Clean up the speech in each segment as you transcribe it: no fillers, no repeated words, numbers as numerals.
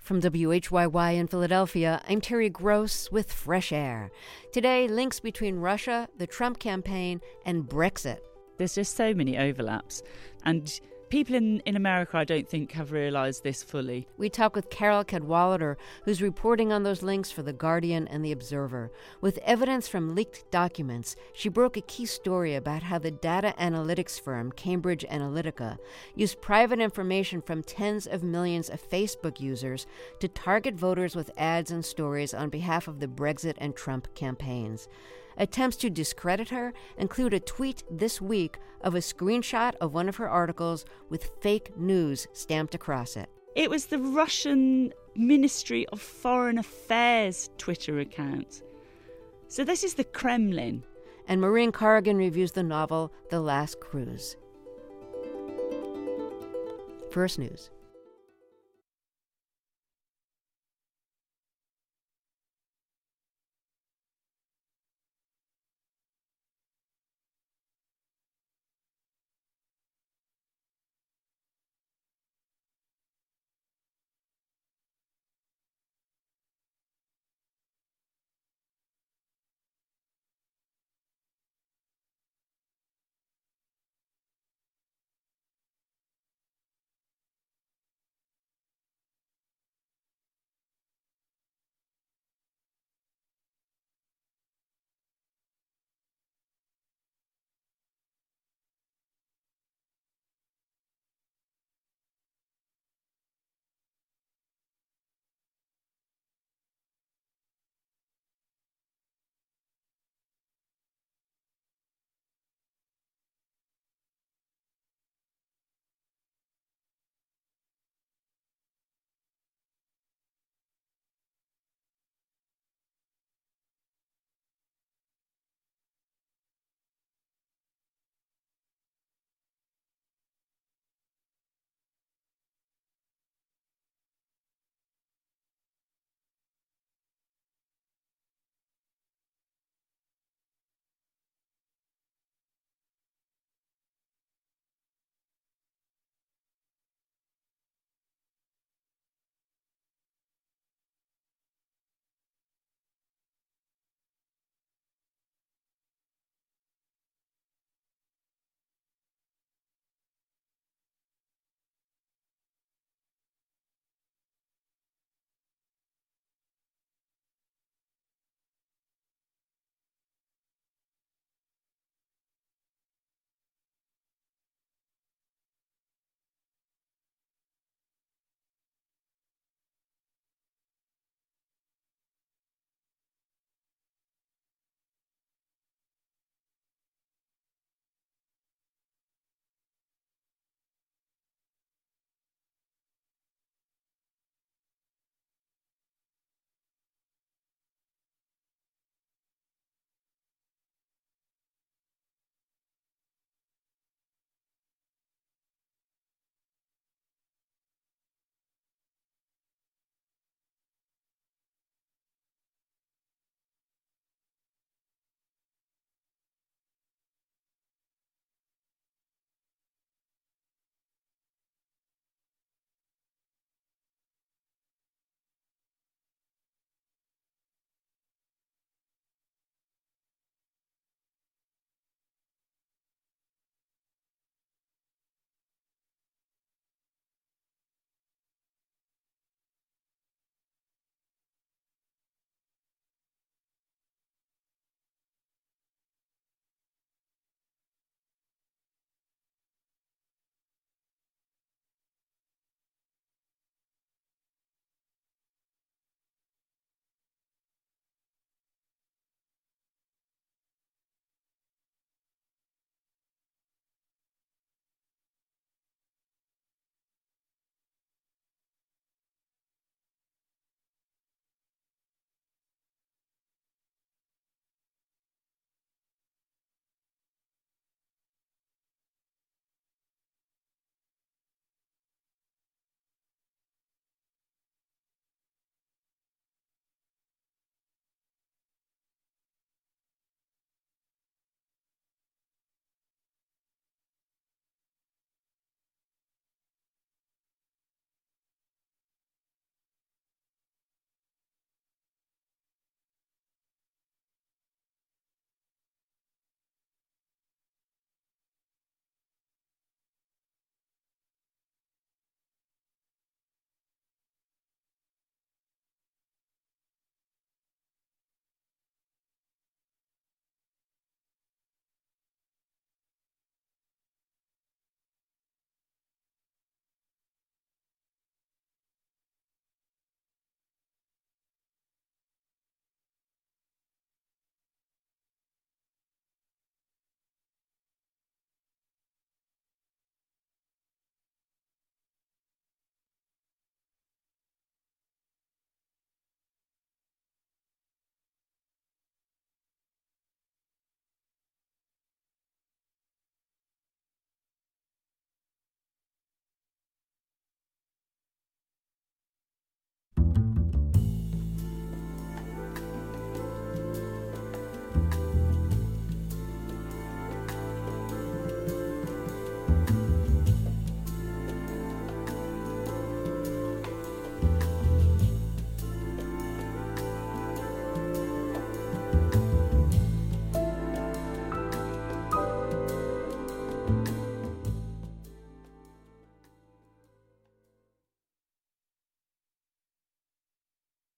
From WHYY in Philadelphia, I'm Terry Gross with Fresh Air. Today, links between Russia, the Trump campaign, and Brexit. There's just so many overlaps. And people in America, I don't think, have realised this fully. We talk with Carol Cadwalader, who's reporting on those links for The Guardian and The Observer. With evidence from leaked documents, she broke a key story about how the data analytics firm Cambridge Analytica used private information from tens of millions of Facebook users to target voters with ads and stories on behalf of the Brexit and Trump campaigns. Attempts to discredit her include a tweet this week of a screenshot of one of her articles with fake news stamped across it. It was the Russian Ministry of Foreign Affairs Twitter account. So this is the Kremlin. And Maureen Corrigan reviews the novel The Last Cruise. First News.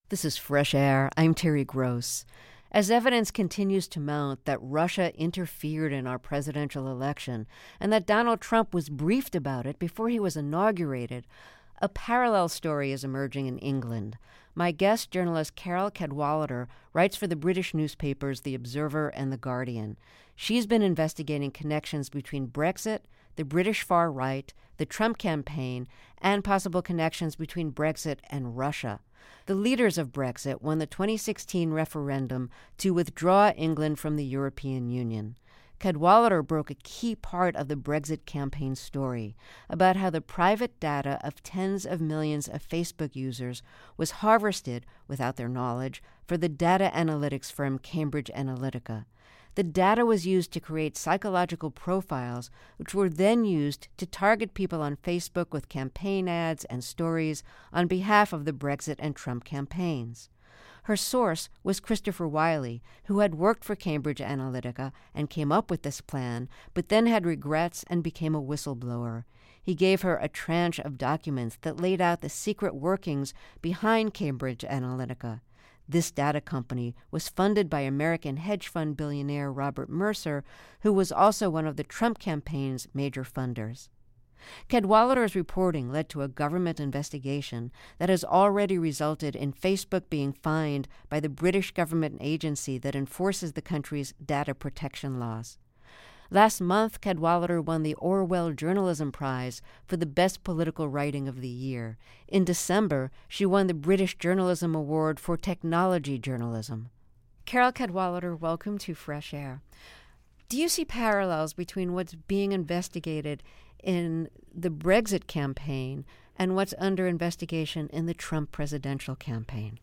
This is Fresh Air. I'm Terry Gross. As evidence continues to mount that Russia interfered in our presidential election and that Donald Trump was briefed about it before he was inaugurated, a parallel story is emerging in England. My guest, journalist Carole Cadwalladr, writes for the British newspapers The Observer and The Guardian. She's been investigating connections between Brexit, the British far right, the Trump campaign, and possible connections between Brexit and Russia. The leaders of Brexit won the 2016 referendum to withdraw England from the European Union. Cadwalladr broke a key part of the Brexit campaign story about how the private data of tens of millions of Facebook users was harvested, without their knowledge, for the data analytics firm Cambridge Analytica. The data was used to create psychological profiles, which were then used to target people on Facebook with campaign ads and stories on behalf of the Brexit and Trump campaigns. Her source was Christopher Wylie, who had worked for Cambridge Analytica and came up with this plan, but then had regrets and became a whistleblower. He gave her a tranche of documents that laid out the secret workings behind Cambridge Analytica. This data company was funded by American hedge fund billionaire Robert Mercer, who was also one of the Trump campaign's major funders. Cadwalladr's reporting led to a government investigation that has already resulted in Facebook being fined by the British government agency that enforces the country's data protection laws. Last month, Cadwalladr won the Orwell Journalism Prize for the best political writing of the year. In December, she won the British Journalism Award for technology journalism. Carole Cadwalladr, welcome to Fresh Air. Do you see parallels between what's being investigated in the Brexit campaign and what's under investigation in the Trump presidential campaign?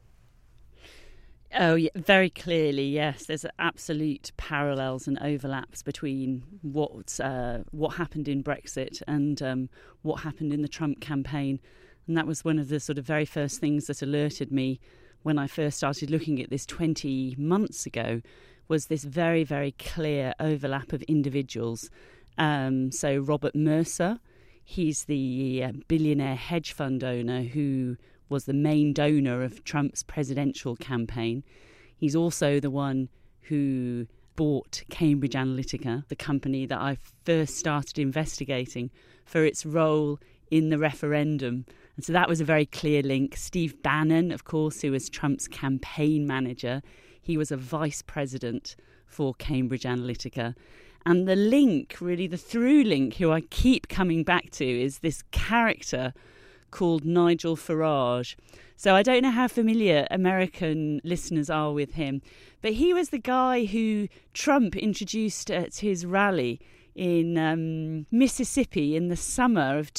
Oh, yeah, very clearly, yes. There's absolute parallels and overlaps between what happened in Brexit and what happened in the Trump campaign. And that was one of the sort of very first things that alerted me when I first started looking at this 20 months ago, was this very, very clear overlap of individuals. So Robert Mercer, he's the billionaire hedge fund owner who was the main donor of Trump's presidential campaign. He's also the one who bought Cambridge Analytica, the company that I first started investigating for its role in the referendum. And so that was a very clear link. Steve Bannon, of course, who was Trump's campaign manager, he was a vice president for Cambridge Analytica. And the link, really the through link, who I keep coming back to, is this character called Nigel Farage. So I don't know how familiar American listeners are with him, but he was the guy who Trump introduced at his rally in Mississippi in the summer of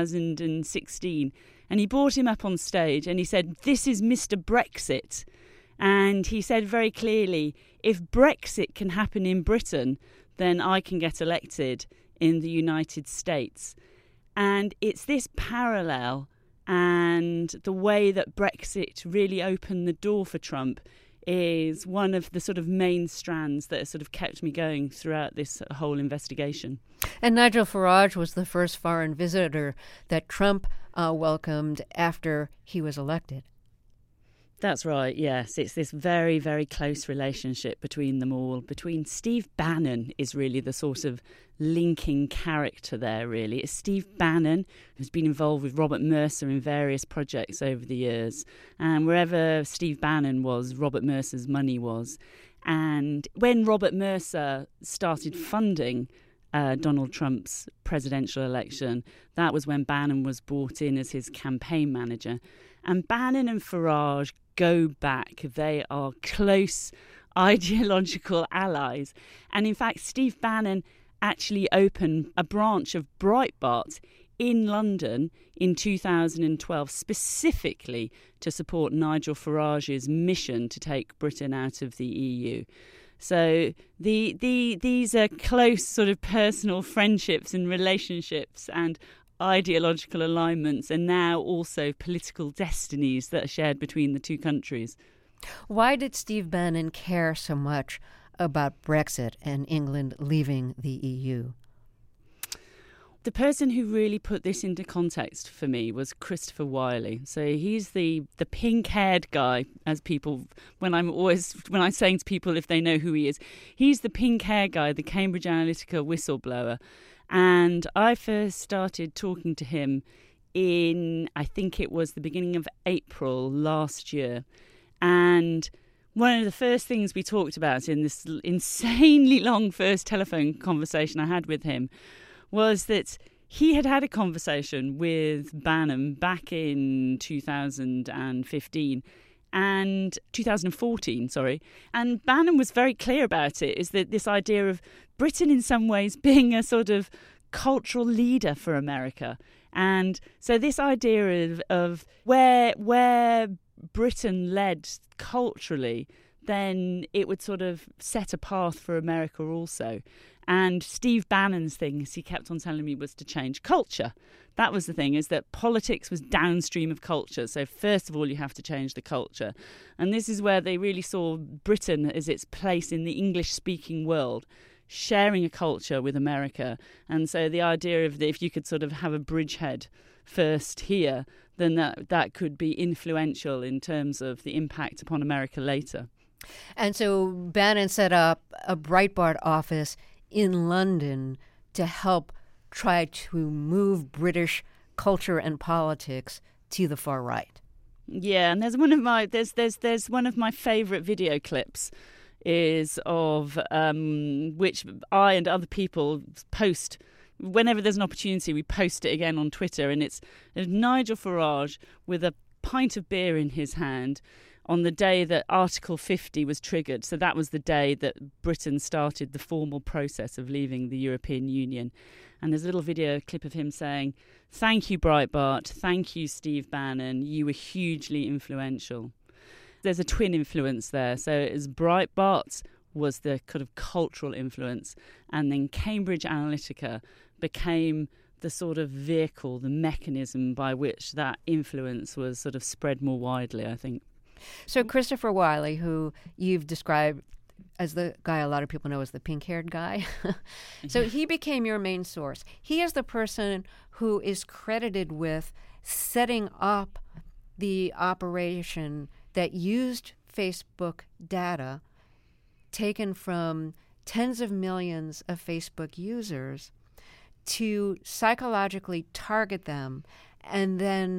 2016. And he brought him up on stage and he said, "This is Mr. Brexit." And he said very clearly, if Brexit can happen in Britain, then I can get elected in the United States. And it's this parallel and the way that Brexit really opened the door for Trump is one of the sort of main strands that has sort of kept me going throughout this whole investigation. And Nigel Farage was the first foreign visitor that Trump welcomed after he was elected. That's right, yes. It's this very, very close relationship between them all. Between Steve Bannon is really the sort of linking character there, really. It's Steve Bannon, who's been involved with Robert Mercer in various projects over the years. And wherever Steve Bannon was, Robert Mercer's money was. And when Robert Mercer started funding Donald Trump's presidential election, that was when Bannon was brought in as his campaign manager. And Bannon and Farage go back. They are close ideological allies. And in fact, Steve Bannon actually opened a branch of Breitbart in London in 2012 specifically to support Nigel Farage's mission to take Britain out of the EU. So these are close sort of personal friendships and relationships and ideological alignments, and now also political destinies that are shared between the two countries. Why did Steve Bannon care so much about Brexit and England leaving the EU? the person who really put this into context for me was Christopher Wiley. So he's the pink-haired guy, as people, when I'm saying to people if they know who he is, he's the pink-haired guy, the Cambridge Analytica whistleblower. And I first started talking to him in, I think it was the beginning of April last year. And one of the first things we talked about in this insanely long first telephone conversation I had with him was that he had a conversation with Bannon back in 2014, and Bannon was very clear about it, is that this idea of Britain in some ways being a sort of cultural leader for America. And so this idea of where Britain led culturally, then it would sort of set a path for America also. And Steve Bannon's thing, as he kept on telling me, was to change culture. That was the thing, is that politics was downstream of culture. So first of all, you have to change the culture. And this is where they really saw Britain as its place in the English-speaking world, sharing a culture with America. And so the idea of if you could sort of have a bridgehead first here, then that could be influential in terms of the impact upon America later. And so Bannon set up a Breitbart office in London to help try to move British culture and politics to the far right. Yeah, and there's one of my favourite video clips is of which I and other people post whenever there's an opportunity. We post it again on Twitter, and it's Nigel Farage with a pint of beer in his hand on the day that Article 50 was triggered. So that was the day that Britain started the formal process of leaving the European Union. And there's a little video clip of him saying, "Thank you, Breitbart. Thank you, Steve Bannon. You were hugely influential." There's a twin influence there. So as Breitbart was the kind of cultural influence, and then Cambridge Analytica became the sort of vehicle, the mechanism by which that influence was sort of spread more widely, I think. So Christopher Wiley, who you've described as the guy a lot of people know as the pink-haired guy, so he became your main source. He is the person who is credited with setting up the operation that used Facebook data taken from tens of millions of Facebook users to psychologically target them and then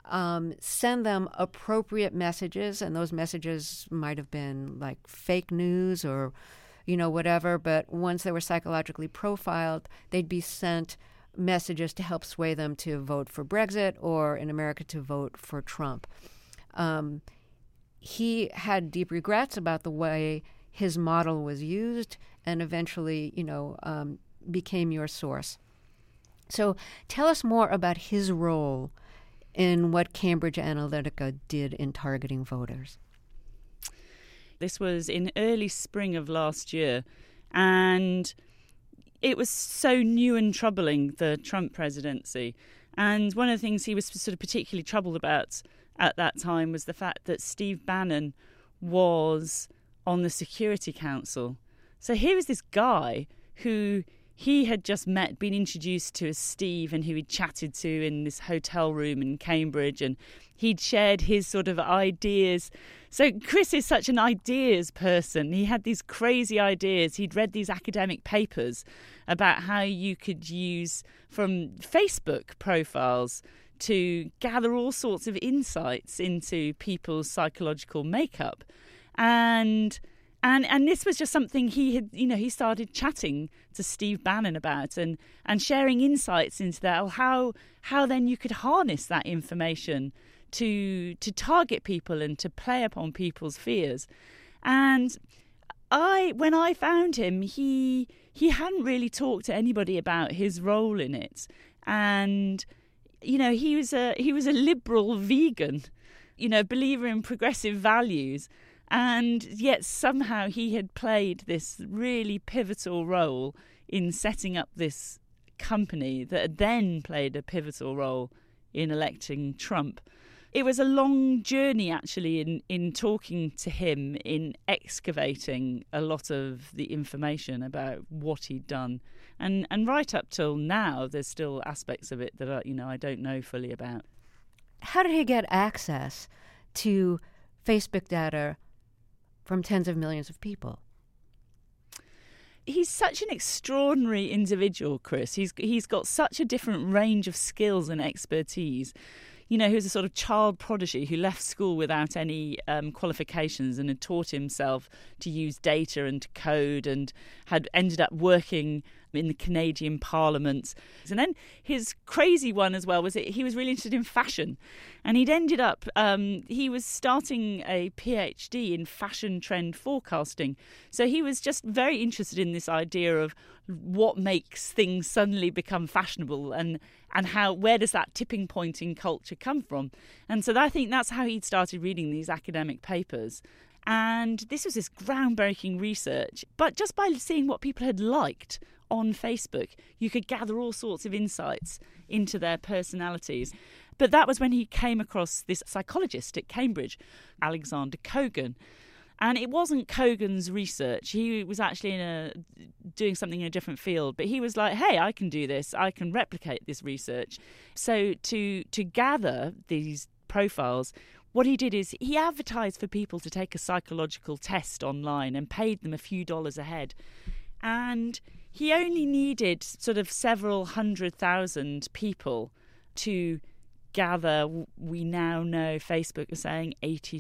send them appropriate messages. And those messages might have been like fake news or, whatever. But once they were psychologically profiled, they'd be sent messages to help sway them to vote for Brexit or in America to vote for Trump. He had deep regrets about the way his model was used and eventually, became your source. So tell us more about his role in what Cambridge Analytica did in targeting voters. This was in early spring of last year, and it was so new and troubling, the Trump presidency. And one of the things he was sort of particularly troubled about at that time was the fact that Steve Bannon was on the Security Council. So here was this guy who he had just been introduced to as Steve, and who he'd chatted to in this hotel room in Cambridge, and he'd shared his sort of ideas. So Chris is such an ideas person. He had these crazy ideas. He'd read these academic papers about how you could use from Facebook profiles to gather all sorts of insights into people's psychological makeup. And this was just something he had, he started chatting to Steve Bannon about and sharing insights into that, how then you could harness that information to target people and to play upon people's fears. And when I found him, he hadn't really talked to anybody about his role in it. And, he was a liberal vegan, believer in progressive values. And yet somehow he had played this really pivotal role in setting up this company that then played a pivotal role in electing Trump. It was a long journey, actually, in talking to him, in excavating a lot of the information about what he'd done. And right up till now, there's still aspects of it that I don't know fully about. How did he get access to Facebook data from tens of millions of people? He's such an extraordinary individual, Chris. He's got such a different range of skills and expertise. He was a sort of child prodigy who left school without any qualifications and had taught himself to use data and to code, and had ended up working in the Canadian Parliament. And then his crazy one as well was that he was really interested in fashion. And he'd ended up, he was starting a PhD in fashion trend forecasting. So he was just very interested in this idea of what makes things suddenly become fashionable, and where does that tipping point in culture come from. And so I think that's how he'd started reading these academic papers. And this was this groundbreaking research. But just by seeing what people had liked on Facebook, you could gather all sorts of insights into their personalities. But that was when he came across this psychologist at Cambridge, Alexander Kogan. And it wasn't Kogan's research. He was actually doing something in a different field. But he was like, hey, I can do this. I can replicate this research. So to gather these profiles, what he did is he advertised for people to take a psychological test online and paid them a few dollars a head. And he only needed sort of several 100,000 people to gather. We now know Facebook is saying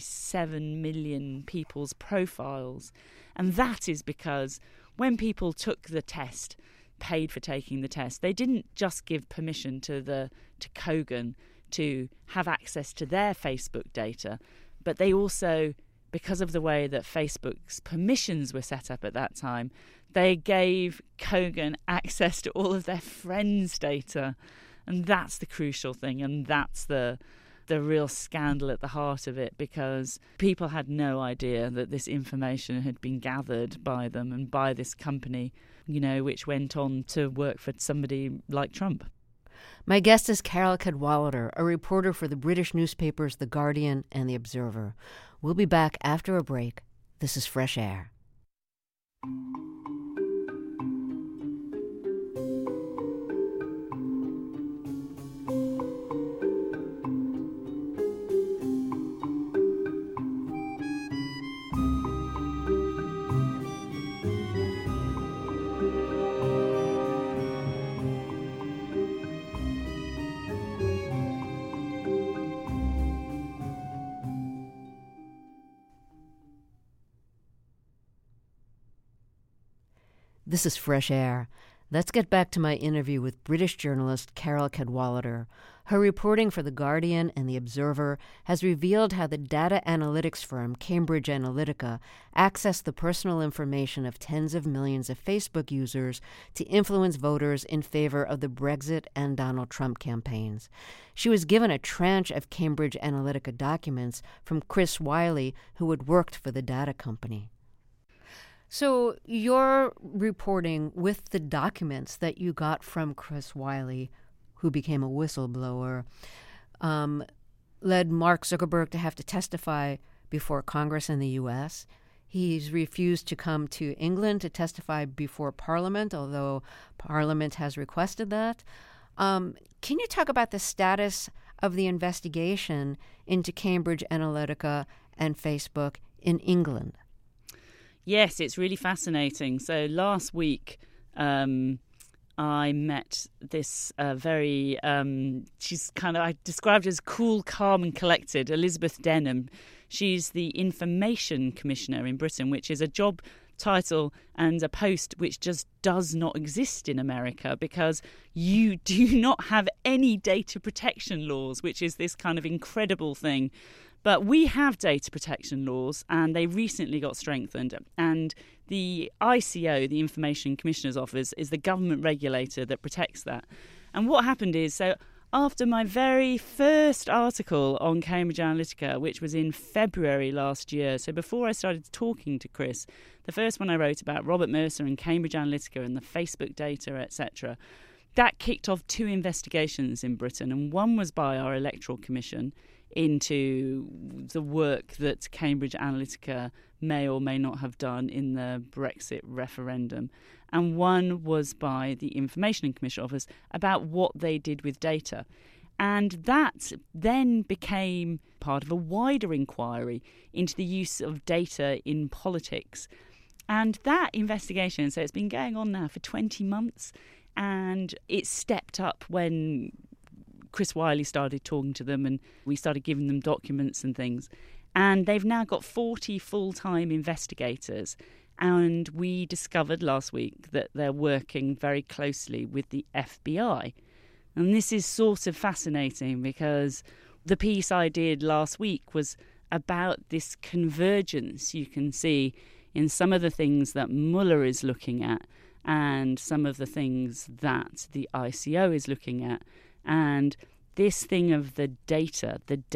87 million people's profiles. And that is because when people took the test, paid for taking the test, they didn't just give permission to Kogan to have access to their Facebook data, but they also, because of the way that Facebook's permissions were set up at that time, they gave Kogan access to all of their friends' data. And that's the crucial thing, and that's the real scandal at the heart of it, because people had no idea that this information had been gathered by them and by this company, which went on to work for somebody like Trump. My guest is Carole Cadwalladr, a reporter for the British newspapers The Guardian and The Observer. We'll be back after a break. This is Fresh Air. This is Fresh Air. Let's get back to my interview with British journalist Carole Cadwalladr. Her reporting for The Guardian and The Observer has revealed how the data analytics firm Cambridge Analytica accessed the personal information of tens of millions of Facebook users to influence voters in favor of the Brexit and Donald Trump campaigns. She was given a tranche of Cambridge Analytica documents from Chris Wylie, who had worked for the data company. So your reporting with the documents that you got from Chris Wylie, who became a whistleblower, led Mark Zuckerberg to have to testify before Congress in the U.S. He's refused to come to England to testify before Parliament, although Parliament has requested that. Can you talk about the status of the investigation into Cambridge Analytica and Facebook in England? Yes, it's really fascinating. So last week, I met this very, I described as cool, calm and collected, Elizabeth Denham. She's the Information Commissioner in Britain, which is a job title and a post which just does not exist in America, because you do not have any data protection laws, which is this kind of incredible thing. But we have data protection laws, and they recently got strengthened. And the ICO, the Information Commissioner's Office, is the government regulator that protects that. And what happened is, so after my very first article on Cambridge Analytica, which was in February last year, so before I started talking to Chris, the first one I wrote about Robert Mercer and Cambridge Analytica and the Facebook data, etc., that kicked off two investigations in Britain. And one was by our Electoral Commission into the work that Cambridge Analytica may or may not have done in the Brexit referendum. And one was by the Information and Commission Office about what they did with data. And that then became part of a wider inquiry into the use of data in politics. And that investigation, so it's been going on now for 20 months, and it stepped up when Chris Wylie started talking to them and we started giving them documents and things. And they've now got 40 full-time investigators. And we discovered last week that they're working very closely with the FBI. And this is sort of fascinating because the piece I did last week was about this convergence you can see in some of the things that Mueller is looking at and some of the things that the ICO is looking at. And this thing of the data,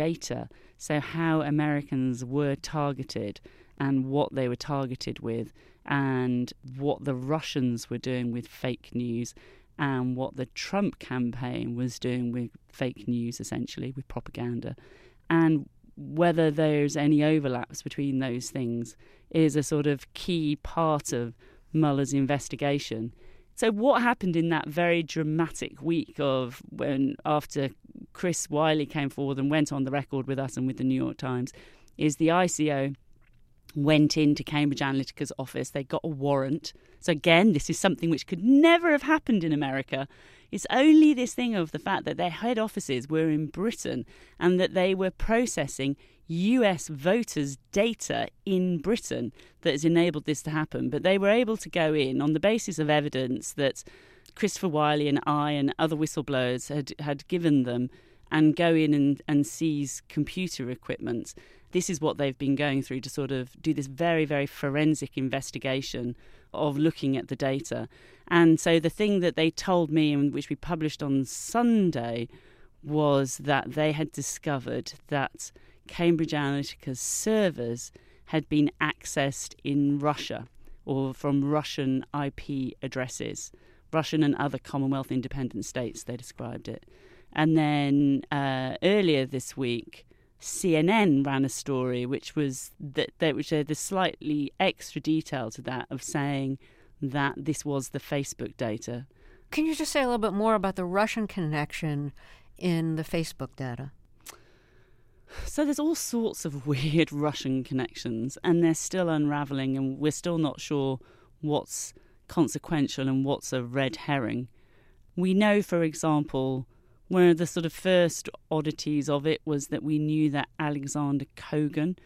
so how Americans were targeted and what they were targeted with and what the Russians were doing with fake news and what the Trump campaign was doing with fake news, essentially, with propaganda. And whether there's any overlaps between those things is a sort of key part of Mueller's investigation. So what happened in that very dramatic week of when, after Chris Wylie came forward and went on the record with us and with the New York Times, is the ICO went into Cambridge Analytica's office. They got a warrant. So again, this is something which could never have happened in America. It's only this thing of the fact that their head offices were in Britain and that they were processing US voters' data in Britain that has enabled this to happen. But they were able to go in on the basis of evidence that Christopher Wylie and I and other whistleblowers had given them and go in and seize computer equipment. This is what they've been going through to sort of do this very, very forensic investigation of looking at the data. And so the thing that they told me, and which we published on Sunday, was that they had discovered that Cambridge Analytica's servers had been accessed in Russia or from Russian IP addresses, Russian and other Commonwealth independent states, they described it. And then earlier this week, CNN ran a story which was which had a slightly extra detail to that of saying that this was the Facebook data. Can you just say a little bit more about the Russian connection in the Facebook data? So there's all sorts of weird Russian connections, and they're still unravelling, and we're still not sure what's consequential and what's a red herring. We know, for example, one of the sort of first oddities of it was that we knew that Alexander Kogan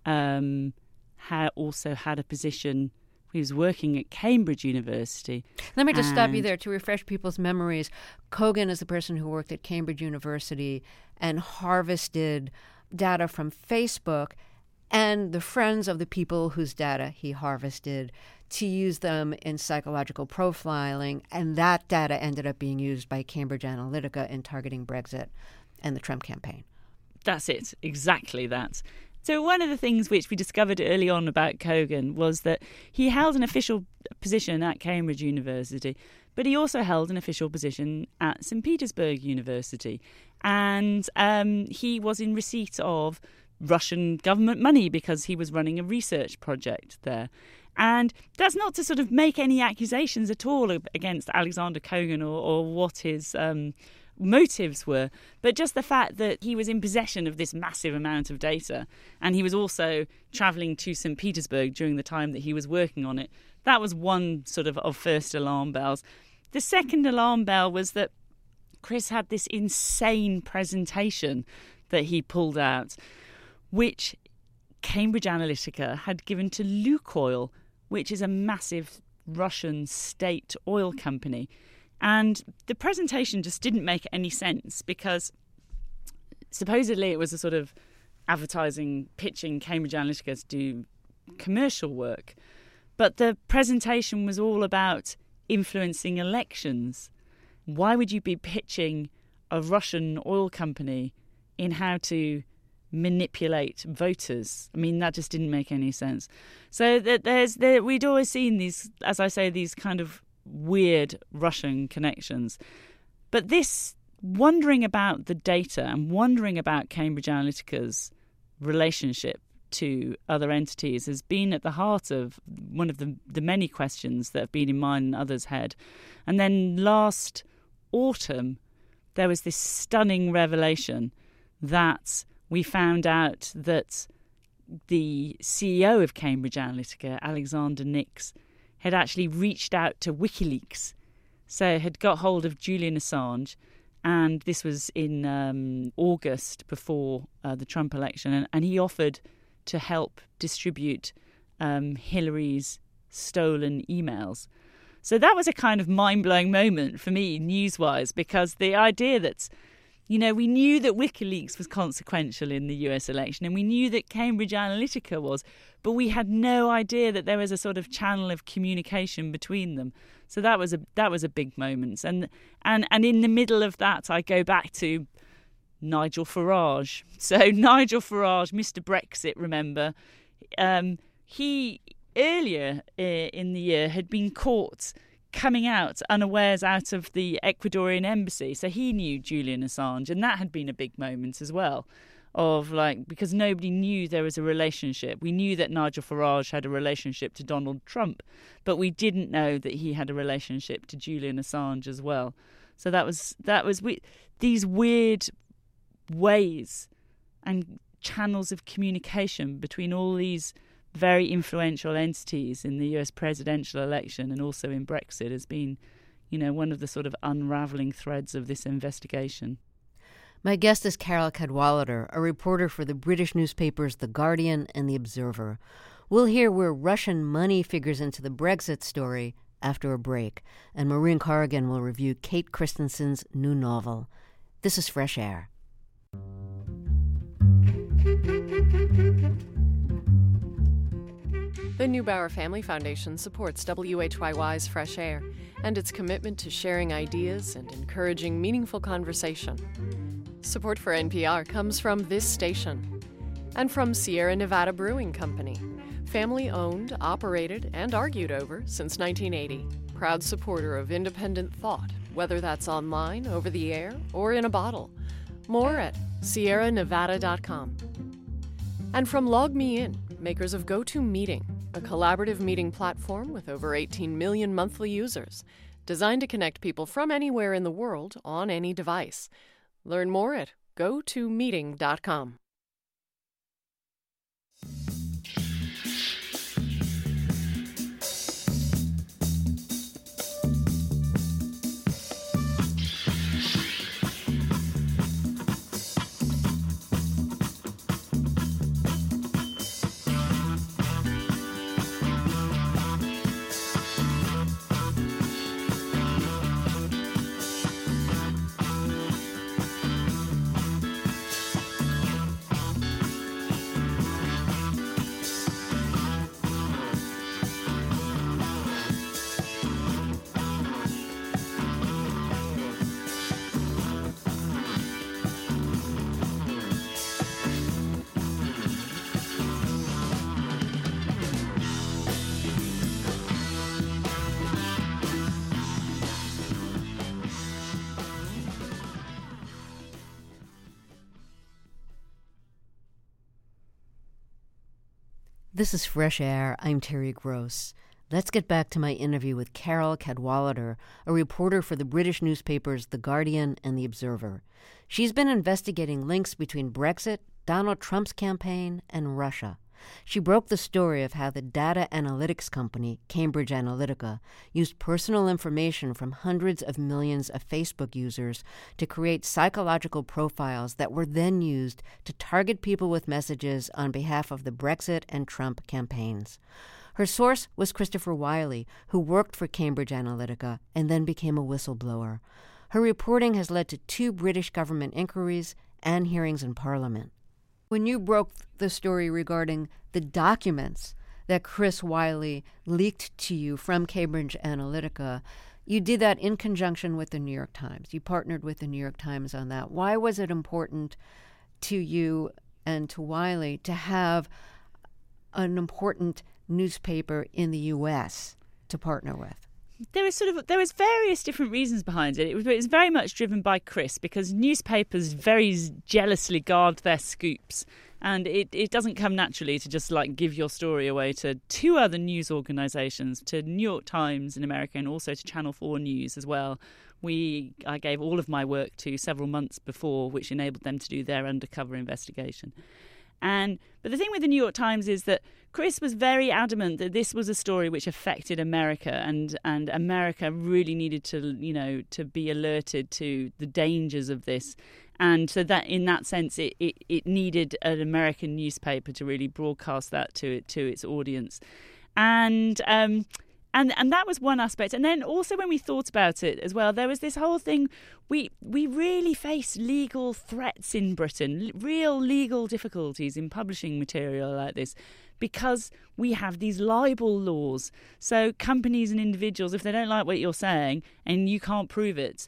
also had a position. He was working at Cambridge University. Let me just stop you there to refresh people's memories. Kogan is the person who worked at Cambridge University and harvested data from Facebook and the friends of the people whose data he harvested to use them in psychological profiling. And that data ended up being used by Cambridge Analytica in targeting Brexit and the Trump campaign. That's it. Exactly that. So one of the things which we discovered early on about Kogan was that he held an official position at Cambridge University, but he also held an official position at St. Petersburg University. And he was in receipt of Russian government money because he was running a research project there. And that's not to sort of make any accusations at all against Alexander Kogan or what his motives were, but just the fact that he was in possession of this massive amount of data, and he was also travelling to St. Petersburg during the time that he was working on it. That was one sort of first alarm bells. The second alarm bell was that Chris had this insane presentation that he pulled out, which Cambridge Analytica had given to Lukoil, which is a massive Russian state oil company. And the presentation just didn't make any sense because supposedly it was a sort of advertising, pitching Cambridge Analytica to do commercial work. But the presentation was all about influencing elections. Why would you be pitching a Russian oil company in how to manipulate voters? I mean, that just didn't make any sense. So we'd always seen these, as I say, these kind of weird Russian connections. But this wondering about the data and wondering about Cambridge Analytica's relationship to other entities has been at the heart of one of the many questions that have been in mine and others' head. And then last autumn, there was this stunning revelation that we found out that the CEO of Cambridge Analytica, Alexander Nix, had actually reached out to WikiLeaks, so had got hold of Julian Assange, and this was in August before the Trump election, and he offered to help distribute Hillary's stolen emails. So that was a kind of mind-blowing moment for me, news-wise, because the idea that, we knew that WikiLeaks was consequential in the US election, and we knew that Cambridge Analytica was, but we had no idea that there was a sort of channel of communication between them. So that was a big moment. And in the middle of that, I go back to Nigel Farage. So Nigel Farage, Mr. Brexit, remember, he earlier in the year had been caught coming out unawares out of the Ecuadorian embassy. So he knew Julian Assange, and that had been a big moment as well, because nobody knew there was a relationship. We knew that Nigel Farage had a relationship to Donald Trump, but we didn't know that he had a relationship to Julian Assange as well. So that was these weird ways and channels of communication between all these very influential entities in the US presidential election and also in Brexit has been, one of the sort of unravelling threads of this investigation. My guest is Carole Cadwalladr, a reporter for the British newspapers The Guardian and The Observer. We'll hear where Russian money figures into the Brexit story after a break, and Maureen Corrigan will review Kate Christensen's new novel. This is Fresh Air. The Neubauer Family Foundation supports WHYY's Fresh Air and its commitment to sharing ideas and encouraging meaningful conversation. Support for NPR comes from this station and from Sierra Nevada Brewing Company, family-owned, operated, and argued over since 1980. Proud supporter of independent thought, whether that's online, over the air, or in a bottle. More at sierranevada.com. And from Log Me In, makers of GoToMeeting, a collaborative meeting platform with over 18 million monthly users, designed to connect people from anywhere in the world on any device. Learn more at gotomeeting.com. This is Fresh Air. I'm Terry Gross. Let's get back to my interview with Carole Cadwalladr, a reporter for the British newspapers The Guardian and The Observer. She's been investigating links between Brexit, Donald Trump's campaign, and Russia. She broke the story of how the data analytics company, Cambridge Analytica, used personal information from hundreds of millions of Facebook users to create psychological profiles that were then used to target people with messages on behalf of the Brexit and Trump campaigns. Her source was Christopher Wylie, who worked for Cambridge Analytica and then became a whistleblower. Her reporting has led to 2 British government inquiries and hearings in Parliament. When you broke the story regarding the documents that Chris Wylie leaked to you from Cambridge Analytica, you did that in conjunction with the New York Times. You partnered with the New York Times on that. Why was it important to you and to Wylie to have an important newspaper in the U.S. to partner with? there was various different reasons behind it. It was very much driven by Chris, because newspapers very jealously guard their scoops. And it doesn't come naturally to just like give your story away to two other news organisations, to New York Times in America and also to Channel 4 News as well. I gave all of my work to several months before, which enabled them to do their undercover investigation. But the thing with the New York Times is that Chris was very adamant that this was a story which affected America, and America really needed to be alerted to the dangers of this. And so that in that sense, it needed an American newspaper to really broadcast that to its audience. And that was one aspect. And then also when we thought about it as well, there was this whole thing. We really face legal threats in Britain, real legal difficulties in publishing material like this, because we have these libel laws. So companies and individuals, if they don't like what you're saying and you can't prove it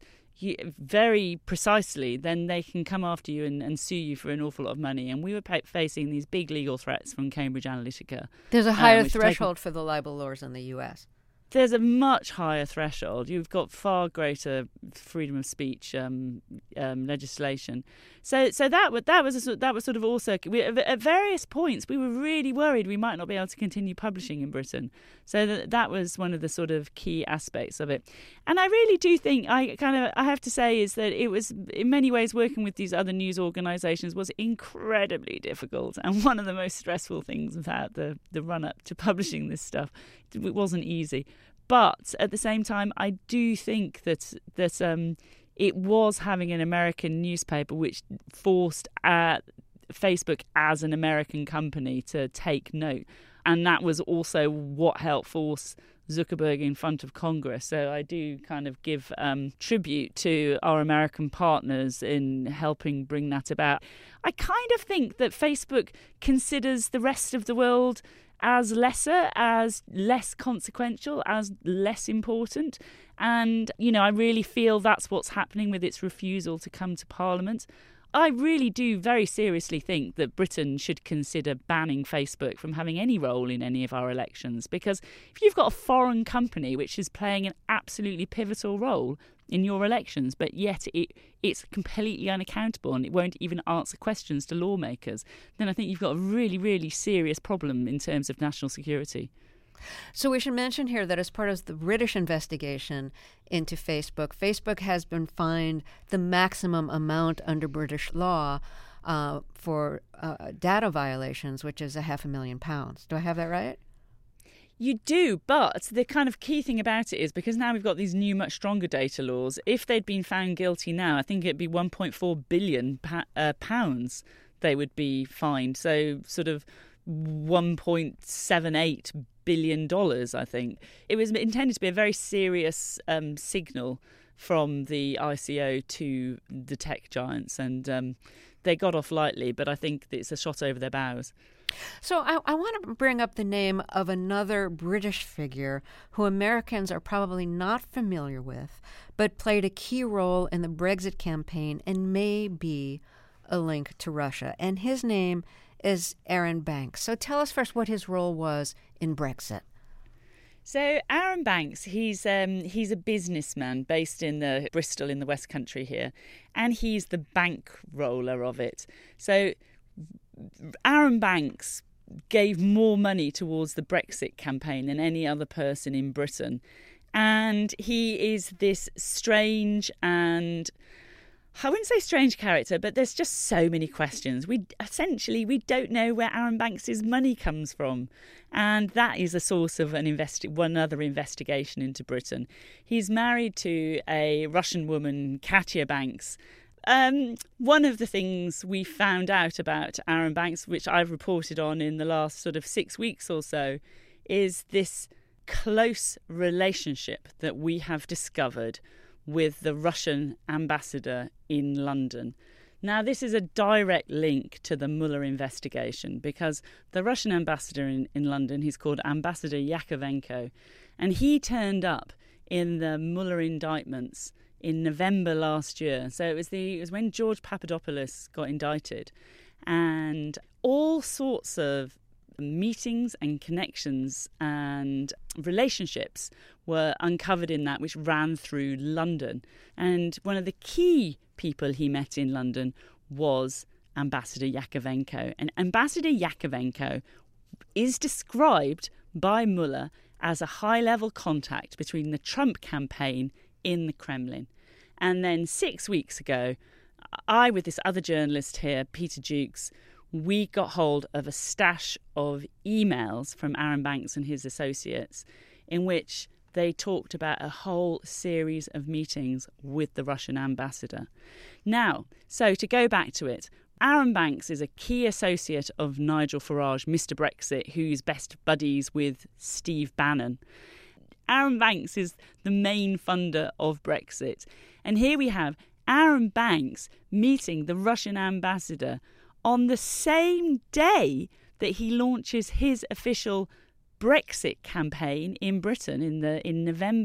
very precisely, then they can come after you and sue you for an awful lot of money. And we were facing these big legal threats from Cambridge Analytica. There's a higher threshold for the libel laws in the U.S. There's a much higher threshold. You've got far greater freedom of speech legislation. So that was sort of also at various points we were really worried we might not be able to continue publishing in Britain. So that was one of the sort of key aspects of it. And I really do think I have to say is that it was in many ways working with these other news organisations was incredibly difficult, and one of the most stressful things about the run up to publishing this stuff. It wasn't easy. But at the same time, I do think that it was having an American newspaper which forced Facebook as an American company to take note. And that was also what helped force Zuckerberg in front of Congress. So I do kind of give tribute to our American partners in helping bring that about. I kind of think that Facebook considers the rest of the world as lesser, as less consequential, as less important. And, I really feel that's what's happening with its refusal to come to Parliament. I really do very seriously think that Britain should consider banning Facebook from having any role in any of our elections, because if you've got a foreign company which is playing an absolutely pivotal role in your elections, but yet it's completely unaccountable and it won't even answer questions to lawmakers, then I think you've got a really, really serious problem in terms of national security. So we should mention here that as part of the British investigation into Facebook, Facebook has been fined the maximum amount under British law for data violations, which is £500,000. Do I have that right? You do, but the kind of key thing about it is because now we've got these new, much stronger data laws, if they'd been found guilty now, I think it'd be £1.4 billion pounds they would be fined. So sort of $1.78 billion, I think. It was intended to be a very serious signal from the ICO to the tech giants, and they got off lightly, but I think it's a shot over their bows. So I want to bring up the name of another British figure who Americans are probably not familiar with, but played a key role in the Brexit campaign and may be a link to Russia. And his name is Arron Banks. So tell us first what his role was in Brexit. So Arron Banks, he's a businessman based in Bristol in the West Country here, and he's the bankroller of it. So Arron Banks gave more money towards the Brexit campaign than any other person in Britain. And he is this strange and, I wouldn't say strange character, but there's just so many questions. We don't know where Arron Banks' money comes from. And that is a source of one other investigation into Britain. He's married to a Russian woman, Katya Banks. One of the things we found out about Arron Banks, which I've reported on in the last sort of 6 weeks or so, is this close relationship that we have discovered with the Russian ambassador in London. Now, this is a direct link to the Mueller investigation, because the Russian ambassador in London, he's called Ambassador Yakovenko, and he turned up in the Mueller indictments in November last year. So it was when George Papadopoulos got indicted, and all sorts of meetings and connections and relationships were uncovered in that, which ran through London. And one of the key people he met in London was Ambassador Yakovenko. And Ambassador Yakovenko is described by Mueller as a high-level contact between the Trump campaign in the Kremlin. And then 6 weeks ago, I, with this other journalist here, Peter Jukes, we got hold of a stash of emails from Aaron Banks and his associates in which they talked about a whole series of meetings with the Russian ambassador. Now, so to go back to it, Aaron Banks is a key associate of Nigel Farage, Mr. Brexit, who's best buddies with Steve Bannon. Aaron Banks is the main funder of Brexit. And here we have Aaron Banks meeting the Russian ambassador on the same day that he launches his official Brexit campaign in Britain in November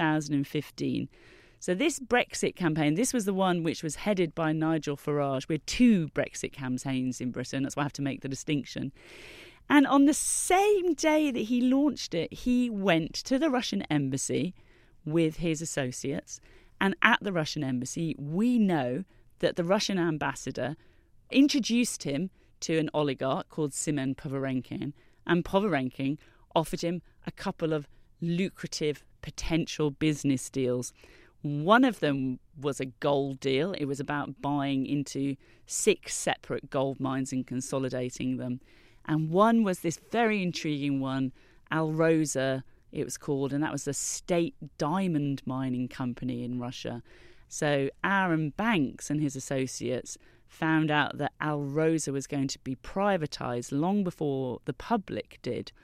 2015. So this Brexit campaign, this was the one which was headed by Nigel Farage. We had two Brexit campaigns in Britain. That's why I have to make the distinction. And on the same day that he launched it, he went to the Russian embassy with his associates. And at the Russian embassy, we know that the Russian ambassador introduced him to an oligarch called Semen Povorenkin. And Povorenkin offered him a couple of lucrative potential business deals. One of them was a gold deal. It was about buying into 6 separate gold mines and consolidating them. And one was this very intriguing one, Alrosa, it was called, and that was a state diamond mining company in Russia. So Aaron Banks and his associates found out that Alrosa was going to be privatised long before the public did.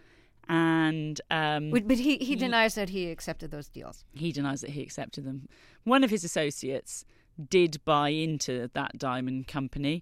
And but he denies that he accepted those deals. He denies that he accepted them. One of his associates did buy into that diamond company,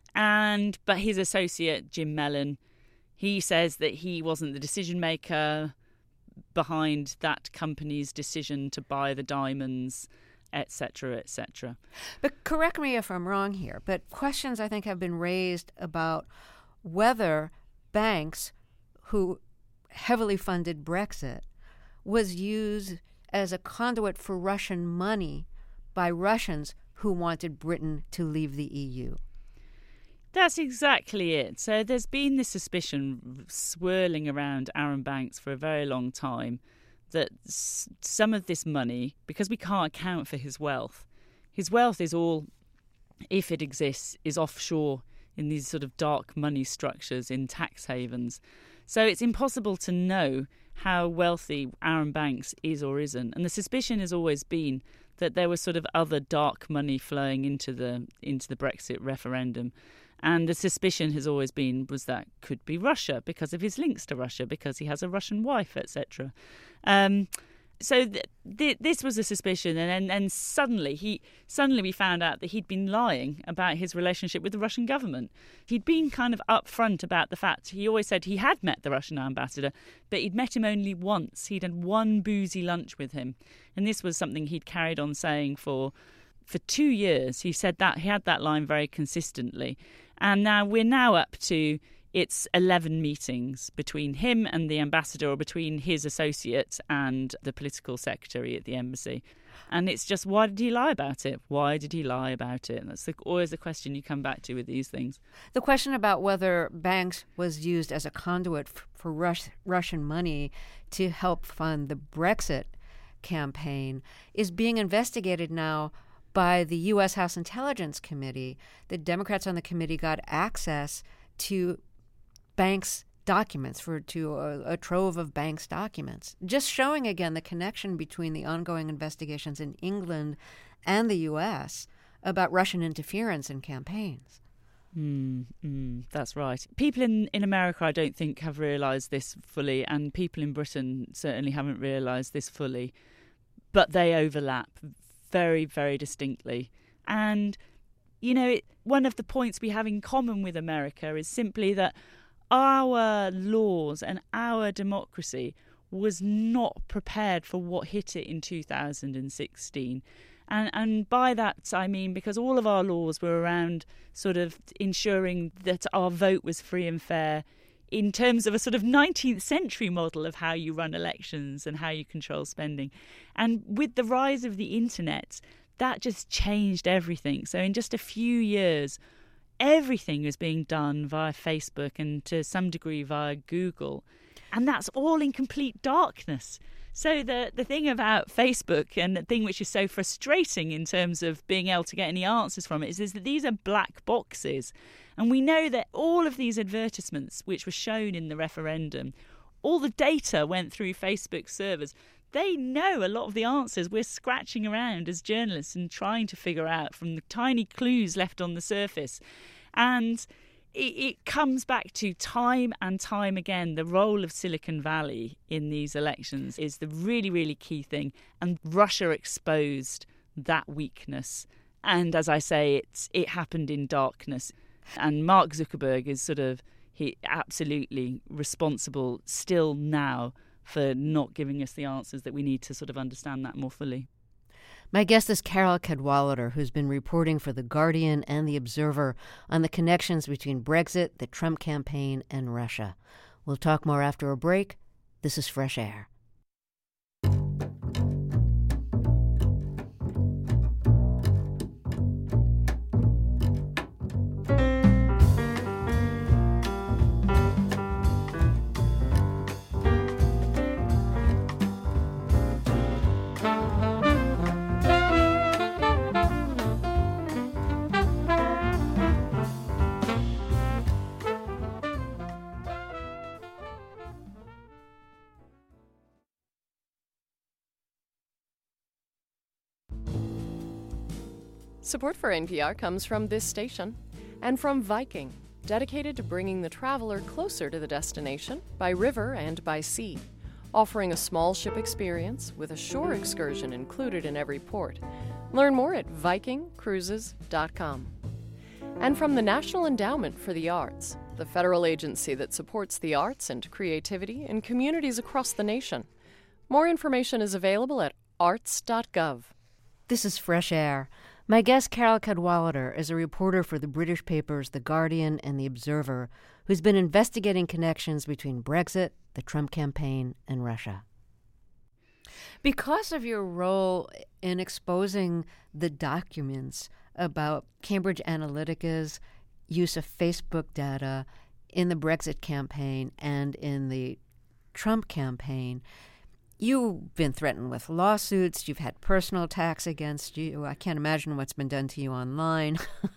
but his associate Jim Mellon, he says that he wasn't the decision maker behind that company's decision to buy the diamonds, etc., etc. But correct me if I'm wrong here, but questions I think have been raised about whether Banks, who heavily funded Brexit, was used as a conduit for Russian money by Russians who wanted Britain to leave the EU. That's exactly it. So there's been this suspicion swirling around Aaron Banks for a very long time that some of this money, because we can't account for his wealth is all, if it exists, is offshore in these sort of dark money structures in tax havens. So it's impossible to know how wealthy Aaron Banks is or isn't. And the suspicion has always been that there was sort of other dark money flowing into the Brexit referendum. And the suspicion has always been was that could be Russia because of his links to Russia, because he has a Russian wife, etc. So this was a suspicion, and suddenly we found out that he'd been lying about his relationship with the Russian government. He'd been kind of upfront about the fact he always said he had met the Russian ambassador, but he'd met him only once. He'd had one boozy lunch with him, and this was something he'd carried on saying for 2 years. He said that he had that line very consistently, and now we're up to. It's 11 meetings between him and the ambassador, or between his associate and the political secretary at the embassy. And it's just, why did he lie about it? Why did he lie about it? And that's always the question you come back to with these things. The question about whether Banks was used as a conduit for Russian money to help fund the Brexit campaign is being investigated now by the U.S. House Intelligence Committee. The Democrats on the committee got access to Banks' documents, to a trove of Banks' documents, just showing again the connection between the ongoing investigations in England and the U.S. about Russian interference in campaigns. That's right. People in America, I don't think, have realised this fully, and people in Britain certainly haven't realised this fully, but they overlap very, very distinctly. And, one of the points we have in common with America is simply that our laws and our democracy was not prepared for what hit it in 2016. And by that I mean because all of our laws were around sort of ensuring that our vote was free and fair in terms of a sort of 19th century model of how you run elections and how you control spending. And with the rise of the internet, that just changed everything. So in just a few years, everything was being done via Facebook and to some degree via Google. And that's all in complete darkness. So the thing about Facebook, and the thing which is so frustrating in terms of being able to get any answers from it, is that these are black boxes. And we know that all of these advertisements which were shown in the referendum, all the data went through Facebook servers. They know a lot of the answers. We're scratching around as journalists and trying to figure out from the tiny clues left on the surface. And it comes back to time and time again, the role of Silicon Valley in these elections is the really, really key thing. And Russia exposed that weakness. And as I say, it happened in darkness. And Mark Zuckerberg is he absolutely responsible still now for not giving us the answers that we need to sort of understand that more fully. My guest is Carole Cadwalladr, who's been reporting for The Guardian and The Observer on the connections between Brexit, the Trump campaign, and Russia. We'll talk more after a break. This is Fresh Air. Support for NPR comes from this station and from Viking, dedicated to bringing the traveler closer to the destination by river and by sea, offering a small ship experience with a shore excursion included in every port. Learn more at vikingcruises.com. And from the National Endowment for the Arts, the federal agency that supports the arts and creativity in communities across the nation. More information is available at arts.gov. This is Fresh Air. My guest, Carole Cadwalladr, is a reporter for the British papers The Guardian and The Observer, who's been investigating connections between Brexit, the Trump campaign, and Russia. Because of your role in exposing the documents about Cambridge Analytica's use of Facebook data in the Brexit campaign and in the Trump campaign, you've been threatened with lawsuits. You've had personal attacks against you. I can't imagine what's been done to you online.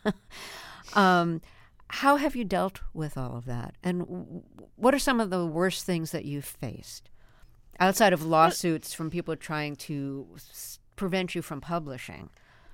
How have you dealt with all of that? And what are some of the worst things that you've faced outside of lawsuits from people trying to prevent you from publishing?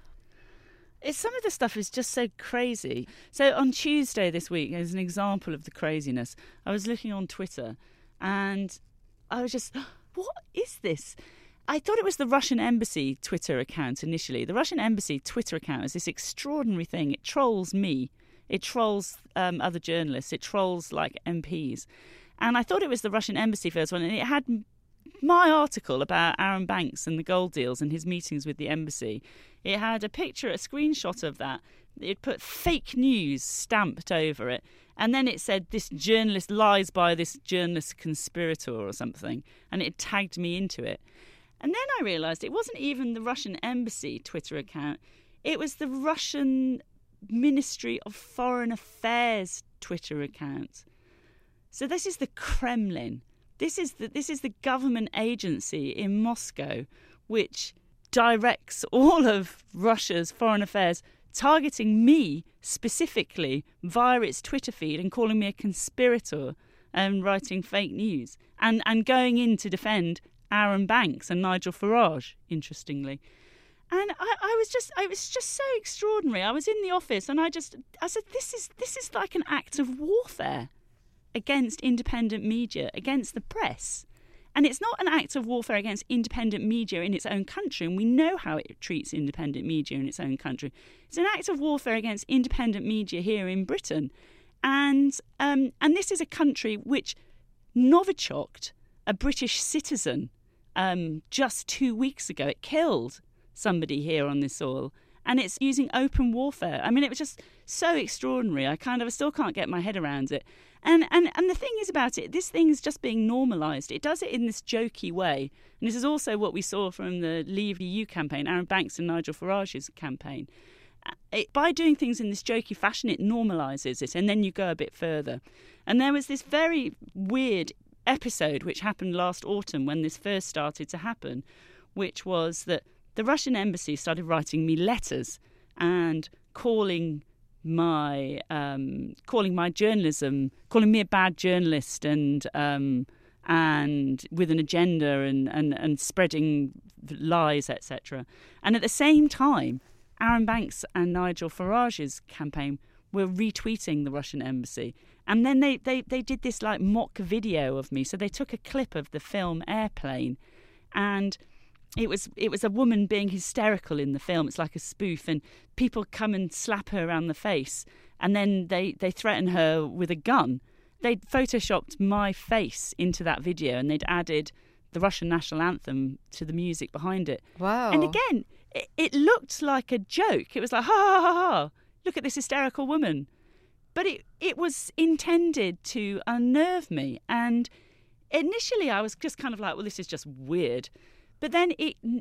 Some of the stuff is just so crazy. So on Tuesday this week, as an example of the craziness, I was looking on Twitter and I was just... What is this? I thought it was the Russian embassy Twitter account initially. The Russian embassy Twitter account is this extraordinary thing. It trolls me. It trolls other journalists. It trolls like MPs. And I thought it was the Russian embassy first one. And it had my article about Aaron Banks and the gold deals and his meetings with the embassy. It had a picture, a screenshot of that. It put fake news stamped over it. And then it said, this journalist lies by this journalist conspirator or something. And it tagged me into it. And then I realised it wasn't even the Russian embassy Twitter account. It was the Russian Ministry of Foreign Affairs Twitter account. So this is the Kremlin. This is the government agency in Moscow which directs all of Russia's foreign affairs, targeting me specifically via its Twitter feed and calling me a conspirator and writing fake news and going in to defend Aaron Banks and Nigel Farage, interestingly. And it was just so extraordinary. I was in the office and I said, this is like an act of warfare against independent media, against the press. And it's not an act of warfare against independent media in its own country, and we know how it treats independent media in its own country. It's an act of warfare against independent media here in Britain. And this is a country which Novichoked a British citizen just 2 weeks ago. It killed somebody here on this soil, and it's using open warfare. I mean, it was just so extraordinary. I still can't get my head around it. And the thing is about it, this thing is just being normalised. It does it in this jokey way. And this is also what we saw from the Leave EU campaign, Aaron Banks and Nigel Farage's campaign. By doing things in this jokey fashion, it normalises it, and then you go a bit further. And there was this very weird episode which happened last autumn when this first started to happen, which was that the Russian embassy started writing me letters and calling my journalism, calling me a bad journalist, and with an agenda and spreading lies, etc. And at the same time, Aaron Banks and Nigel Farage's campaign were retweeting the Russian embassy. And then they did this like mock video of me. So they took a clip of the film Airplane, and it was a woman being hysterical in the film. It's like a spoof, and people come and slap her around the face, and then they threaten her with a gun. They'd photoshopped my face into that video, and they'd added the Russian national anthem to the music behind it. Wow. And again, it looked like a joke. It was like, ha, ha, ha, ha, look at this hysterical woman. But it was intended to unnerve me. And initially I was just kind of like, well, this is just weird. But then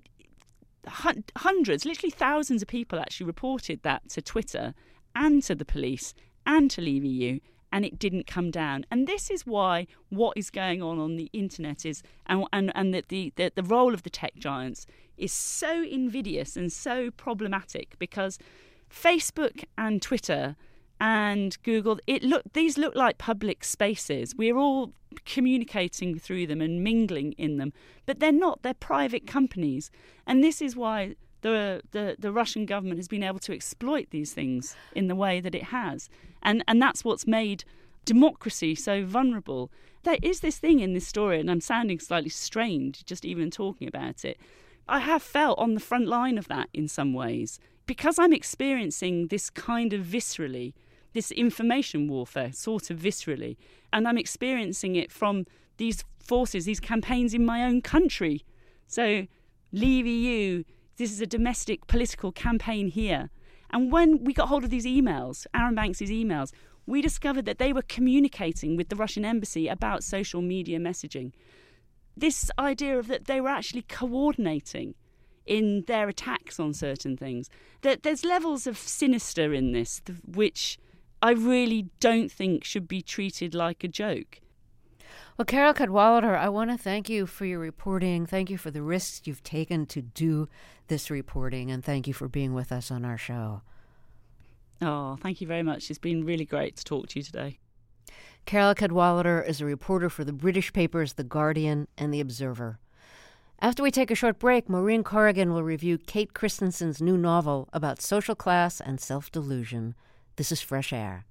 hundreds, literally thousands of people actually reported that to Twitter and to the police and to Leave EU, and it didn't come down. And this is why what is going on the internet is, and that the role of the tech giants is so invidious and so problematic, because Facebook and Twitter and Google, these look like public spaces. We're all communicating through them and mingling in them, but they're not. They're private companies, and this is why the Russian government has been able to exploit these things in the way that it has, and that's what's made democracy so vulnerable. There is this thing in this story, and I'm sounding slightly strange just even talking about it. I have felt on the front line of that in some ways, because I'm experiencing this kind of viscerally, this information warfare sort of viscerally, and I'm experiencing it from these forces, these campaigns in my own country. So Leave EU, this is a domestic political campaign here. And when we got hold of these emails, Aaron Banks' emails, we discovered that they were communicating with the Russian embassy about social media messaging. This idea of that they were actually coordinating in their attacks on certain things. That there's levels of sinister in this, which I really don't think should be treated like a joke. Well, Carole Cadwalladr, I want to thank you for your reporting. Thank you for the risks you've taken to do this reporting, and thank you for being with us on our show. Oh, thank you very much. It's been really great to talk to you today. Carole Cadwalladr is a reporter for the British papers The Guardian and The Observer. After we take a short break, Maureen Corrigan will review Kate Christensen's new novel about social class and self-delusion. This is Fresh Air.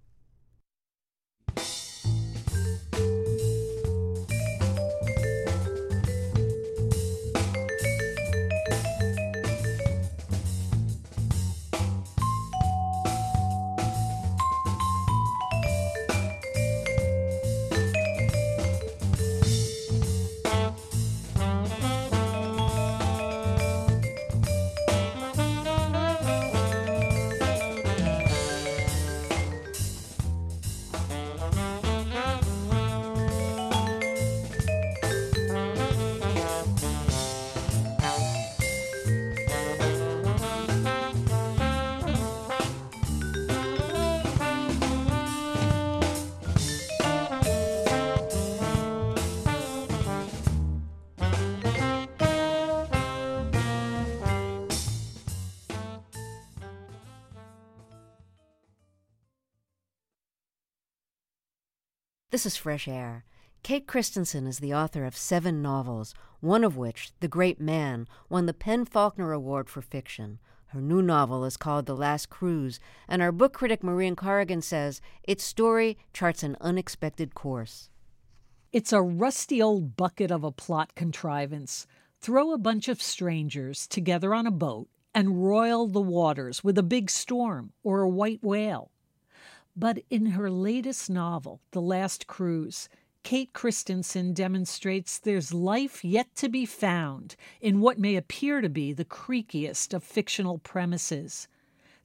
This is Fresh Air. Kate Christensen is the author of 7 novels, one of which, The Great Man, won the PEN/Faulkner Award for Fiction. Her new novel is called The Last Cruise, and our book critic Maureen Corrigan says its story charts an unexpected course. It's a rusty old bucket of a plot contrivance. Throw a bunch of strangers together on a boat and roil the waters with a big storm or a white whale. But in her latest novel, The Last Cruise, Kate Christensen demonstrates there's life yet to be found in what may appear to be the creakiest of fictional premises.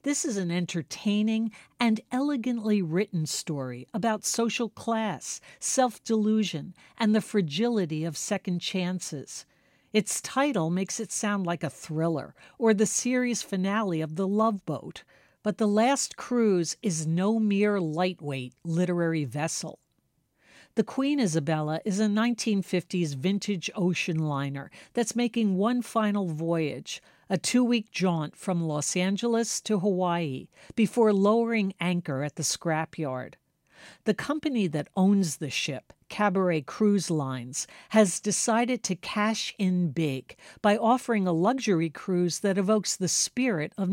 This is an entertaining and elegantly written story about social class, self-delusion, and the fragility of second chances. Its title makes it sound like a thriller or the series finale of The Love Boat, but The Last Cruise is no mere lightweight literary vessel. The Queen Isabella is a 1950s vintage ocean liner that's making one final voyage, a 2-week jaunt from Los Angeles to Hawaii, before lowering anchor at the scrapyard. The company that owns the ship, Cabaret Cruise Lines, has decided to cash in big by offering a luxury cruise that evokes the spirit of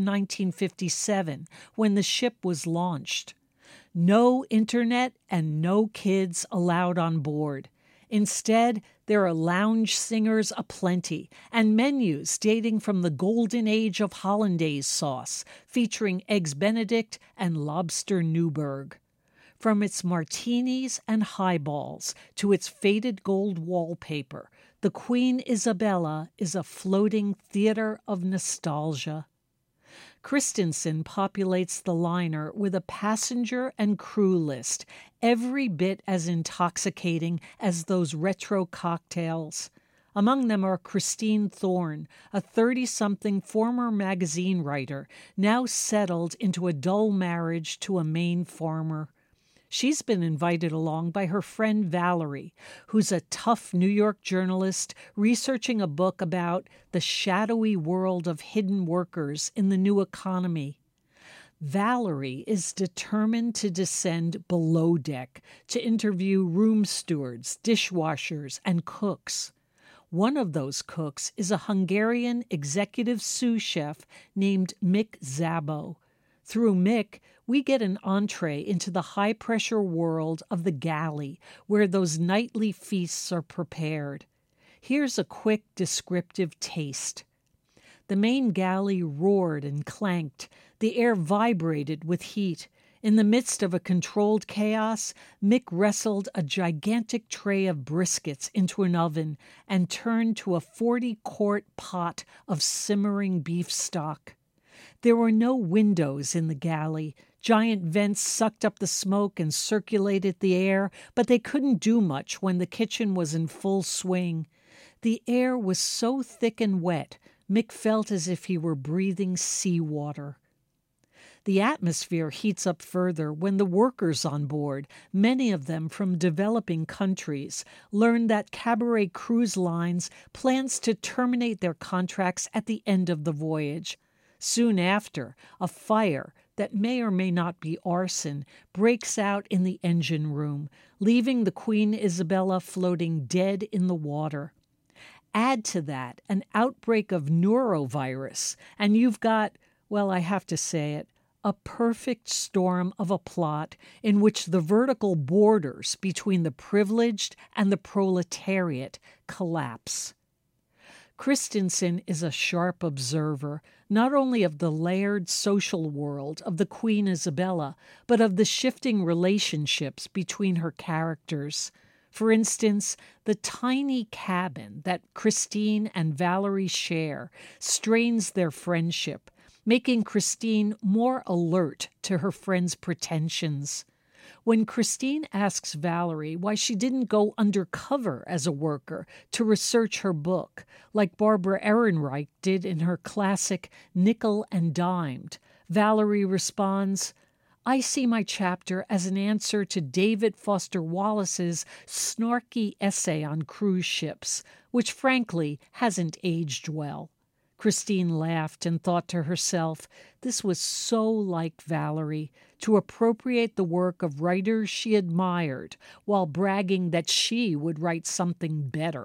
1957 when the ship was launched. No internet and no kids allowed on board. Instead, there are lounge singers aplenty and menus dating from the golden age of hollandaise sauce, featuring Eggs Benedict and Lobster Newburg. From its martinis and highballs to its faded gold wallpaper, the Queen Isabella is a floating theater of nostalgia. Christensen populates the liner with a passenger and crew list, every bit as intoxicating as those retro cocktails. Among them are Christine Thorne, a 30-something former magazine writer, now settled into a dull marriage to a Maine farmer. She's been invited along by her friend Valerie, who's a tough New York journalist researching a book about the shadowy world of hidden workers in the new economy. Valerie is determined to descend below deck to interview room stewards, dishwashers, and cooks. One of those cooks is a Hungarian executive sous chef named Mick Szabo. Through Mick, we get an entree into the high-pressure world of the galley, where those nightly feasts are prepared. Here's a quick descriptive taste. The main galley roared and clanked. The air vibrated with heat. In the midst of a controlled chaos, Mick wrestled a gigantic tray of briskets into an oven and turned to a 40-quart pot of simmering beef stock. There were no windows in the galley. Giant vents sucked up the smoke and circulated the air, but they couldn't do much when the kitchen was in full swing. The air was so thick and wet, Mick felt as if he were breathing seawater. The atmosphere heats up further when the workers on board, many of them from developing countries, learn that Cabaret Cruise Lines plans to terminate their contracts at the end of the voyage. Soon after, a fire that may or may not be arson breaks out in the engine room, leaving the Queen Isabella floating dead in the water. Add to that an outbreak of neurovirus, and you've got, well, I have to say it, a perfect storm of a plot in which the vertical borders between the privileged and the proletariat collapse. Christensen is a sharp observer, not only of the layered social world of the Queen Isabella, but of the shifting relationships between her characters. For instance, the tiny cabin that Christine and Valerie share strains their friendship, making Christine more alert to her friend's pretensions. When Christine asks Valerie why she didn't go undercover as a worker to research her book, like Barbara Ehrenreich did in her classic Nickel and Dimed, Valerie responds, "I see my chapter as an answer to David Foster Wallace's snarky essay on cruise ships, which frankly hasn't aged well." Christine laughed and thought to herself, this was so like Valerie, to appropriate the work of writers she admired while bragging that she would write something better.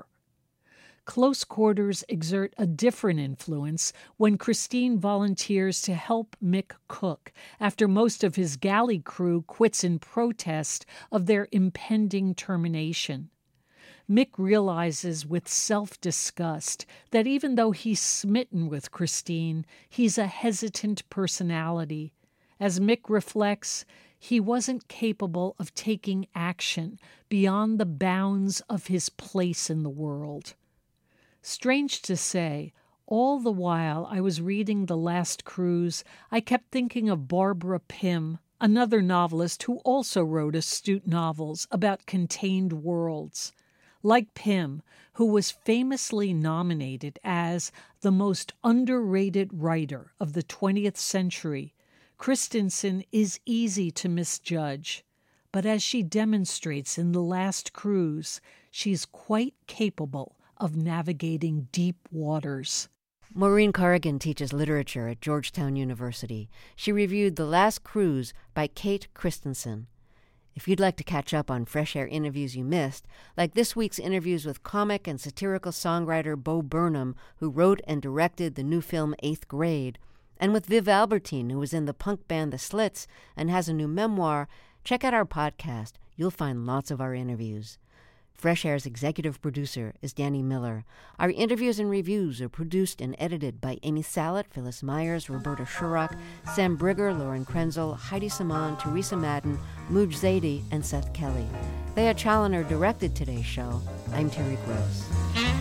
Close quarters exert a different influence when Christine volunteers to help Mick cook after most of his galley crew quits in protest of their impending termination. Mick realizes with self-disgust that even though he's smitten with Christine, he's a hesitant personality. As Mick reflects, he wasn't capable of taking action beyond the bounds of his place in the world. Strange to say, all the while I was reading The Last Cruise, I kept thinking of Barbara Pym, another novelist who also wrote astute novels about contained worlds. Like Pym, who was famously nominated as the most underrated writer of the 20th century, Christensen is easy to misjudge. But as she demonstrates in The Last Cruise, she's quite capable of navigating deep waters. Maureen Corrigan teaches literature at Georgetown University. She reviewed The Last Cruise by Kate Christensen. If you'd like to catch up on Fresh Air interviews you missed, like this week's interviews with comic and satirical songwriter Bo Burnham, who wrote and directed the new film 8th Grade, and with Viv Albertine, who was in the punk band The Slits and has a new memoir, check out our podcast. You'll find lots of our interviews. Fresh Air's executive producer is Danny Miller. Our interviews and reviews are produced and edited by Amy Salet, Phyllis Myers, Roberta Shurrock, Sam Brigger, Lauren Krenzel, Heidi Saman, Teresa Madden, Mooj Zadie, and Seth Kelly. Thea Challoner directed today's show. I'm Terry Gross.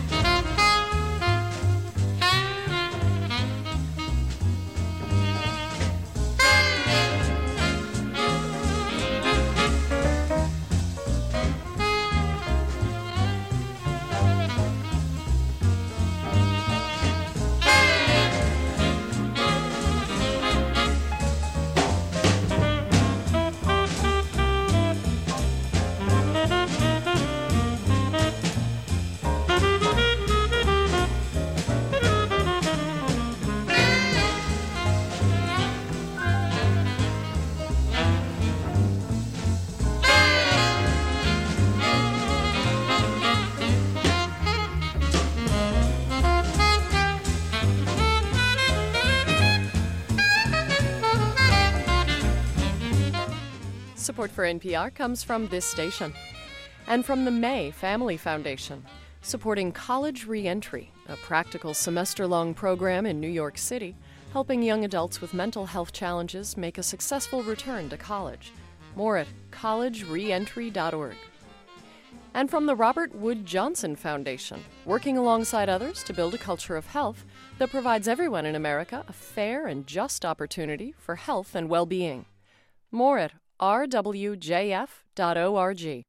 Support for NPR comes from this station and from the May Family Foundation, supporting College Reentry, a practical semester-long program in New York City, helping young adults with mental health challenges make a successful return to college. More at collegereentry.org. And from the Robert Wood Johnson Foundation, working alongside others to build a culture of health that provides everyone in America a fair and just opportunity for health and well-being. More at rwjf.org.